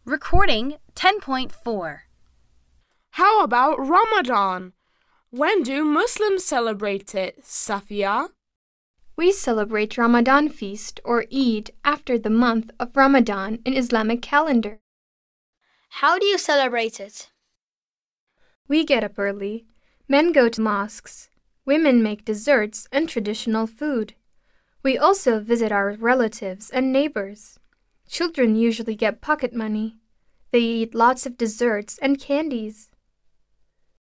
Recording 10.4. How about Ramadan? When do Muslims celebrate it, Safia? We celebrate Ramadan feast or Eid after the month of Ramadan in Islamic calendar. How do you celebrate it? We get up early. Men go to mosques. Women make desserts and traditional food. We also visit our relatives and neighbors. Children usually get pocket money. They eat lots of desserts and candies.